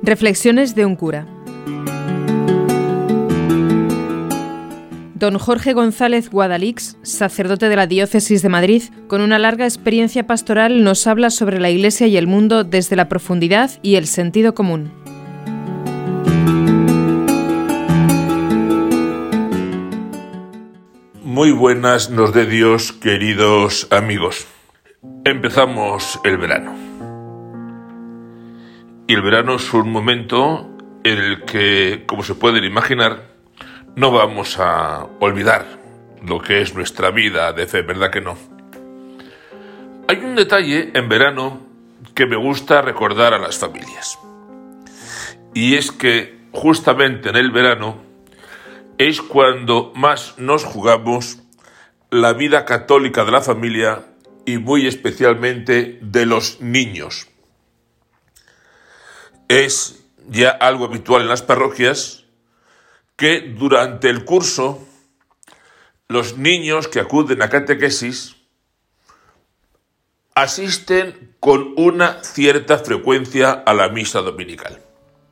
Reflexiones de un cura. Don Jorge González Guadalix, sacerdote de la Diócesis de Madrid, con una larga experiencia pastoral, nos habla sobre la Iglesia y el mundo desde la profundidad y el sentido común. Muy buenas nos dé Dios, queridos amigos. Empezamos el verano. Y el verano es un momento en el que, como se pueden imaginar, no vamos a olvidar lo que es nuestra vida de fe, ¿verdad que no? Hay un detalle en verano que me gusta recordar a las familias. Y es que justamente en el verano es cuando más nos jugamos la vida católica de la familia y muy especialmente de los niños. Es ya algo habitual en las parroquias que durante el curso los niños que acuden a catequesis asisten con una cierta frecuencia a la misa dominical.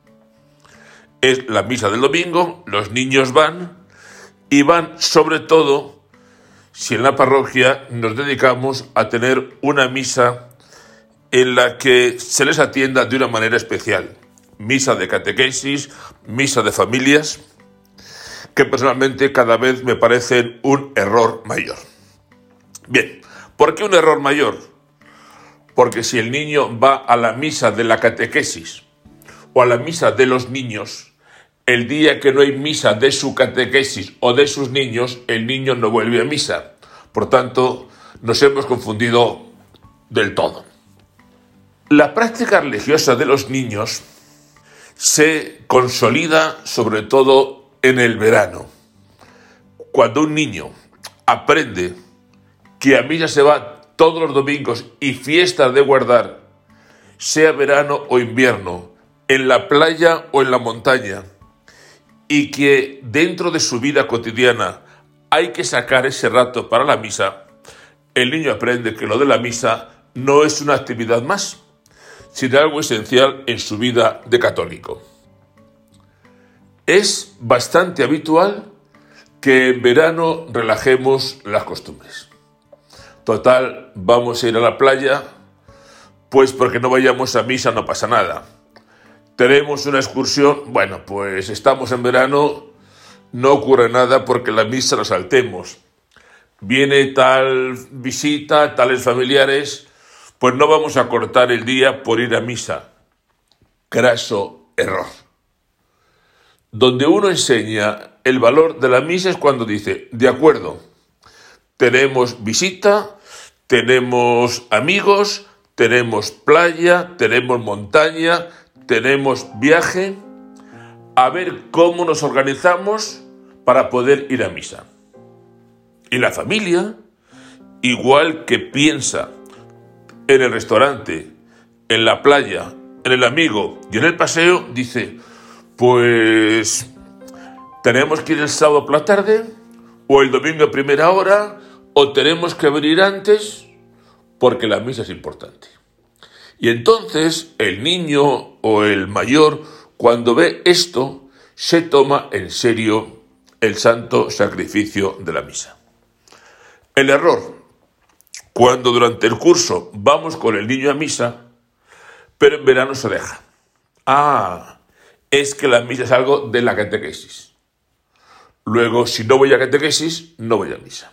Es la misa del domingo, los niños van sobre todo si en la parroquia nos dedicamos a tener una misa en la que se les atienda de una manera especial. Misa de catequesis, misa de familias, que personalmente cada vez me parecen un error mayor. Bien, ¿por qué un error mayor? Porque si el niño va a la misa de la catequesis o a la misa de los niños, el día que no hay misa de su catequesis o de sus niños, el niño no vuelve a misa. Por tanto, nos hemos confundido del todo. La práctica religiosa de los niños se consolida sobre todo en el verano. Cuando un niño aprende que a misa se va todos los domingos y fiestas de guardar, sea verano o invierno, en la playa o en la montaña, y que dentro de su vida cotidiana hay que sacar ese rato para la misa, el niño aprende que lo de la misa no es una actividad más, sino algo esencial en su vida de católico. Es bastante habitual que en verano relajemos las costumbres. Total, vamos a ir a la playa, pues porque no vayamos a misa no pasa nada. Tenemos una excursión, bueno, pues estamos en verano, no ocurre nada porque la misa la saltemos. Viene tal visita, tales familiares, pues no vamos a cortar el día por ir a misa. Craso error. Donde uno enseña el valor de la misa es cuando dice, de acuerdo, tenemos visita, tenemos amigos, tenemos playa, tenemos montaña, tenemos viaje, a ver cómo nos organizamos para poder ir a misa. Y la familia, igual que piensa en el restaurante, en la playa, en el amigo y en el paseo, dice, pues tenemos que ir el sábado por la tarde o el domingo a primera hora o tenemos que venir antes porque la misa es importante. Y entonces el niño o el mayor, cuando ve esto, se toma en serio el santo sacrificio de la misa. El error, cuando durante el curso vamos con el niño a misa, pero en verano se deja. Es que la misa es algo de la catequesis. Luego, si no voy a catequesis, no voy a misa.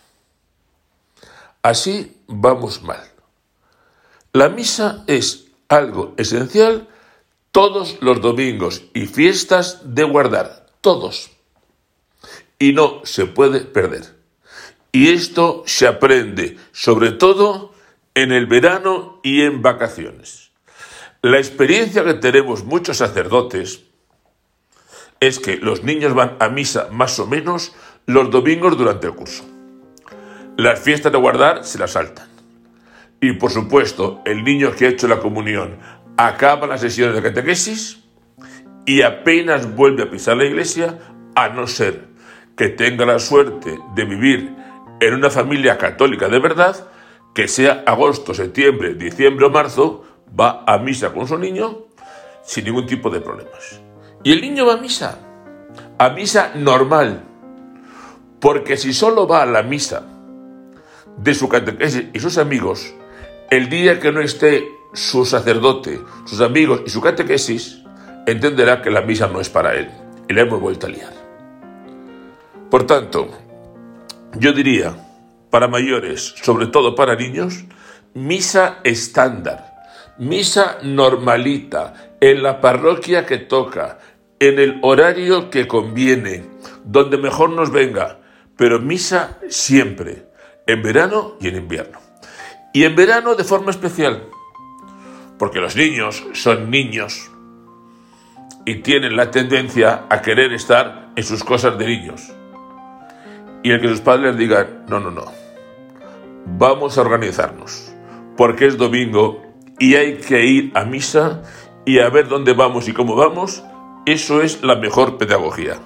Así vamos mal. La misa es algo esencial todos los domingos y fiestas de guardar, todos. Y no se puede perder. Y esto se aprende, sobre todo, en el verano y en vacaciones. La experiencia que tenemos muchos sacerdotes es que los niños van a misa más o menos los domingos durante el curso. Las fiestas de guardar se las saltan. Y por supuesto, el niño que ha hecho la comunión acaba las sesiones de catequesis y apenas vuelve a pisar la iglesia, a no ser que tenga la suerte de vivir en una familia católica de verdad, que sea agosto, septiembre, diciembre o marzo, va a misa con su niño, sin ningún tipo de problemas. Y el niño va a misa normal, porque si solo va a la misa de su catequesis y sus amigos, el día que no esté su sacerdote, sus amigos y su catequesis, entenderá que la misa no es para él y le hemos vuelto a liar. Por tanto, yo diría, para mayores, sobre todo para niños, misa estándar, misa normalita, en la parroquia que toca, en el horario que conviene, donde mejor nos venga, pero misa siempre, en verano y en invierno. Y en verano de forma especial, porque los niños son niños y tienen la tendencia a querer estar en sus cosas de niños. Y el que sus padres les digan, no, vamos a organizarnos, porque es domingo y hay que ir a misa y a ver dónde vamos y cómo vamos, eso es la mejor pedagogía.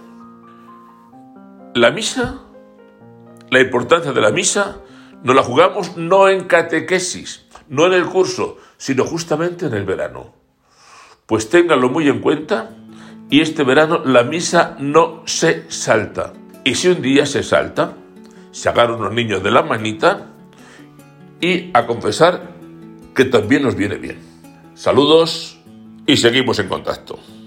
La misa, la importancia de la misa, nos la jugamos no en catequesis, no en el curso, sino justamente en el verano. Pues ténganlo muy en cuenta, y este verano la misa no se salta. Y si un día se salta, se agarran unos niños de la manita y a confesar que también nos viene bien. Saludos y seguimos en contacto.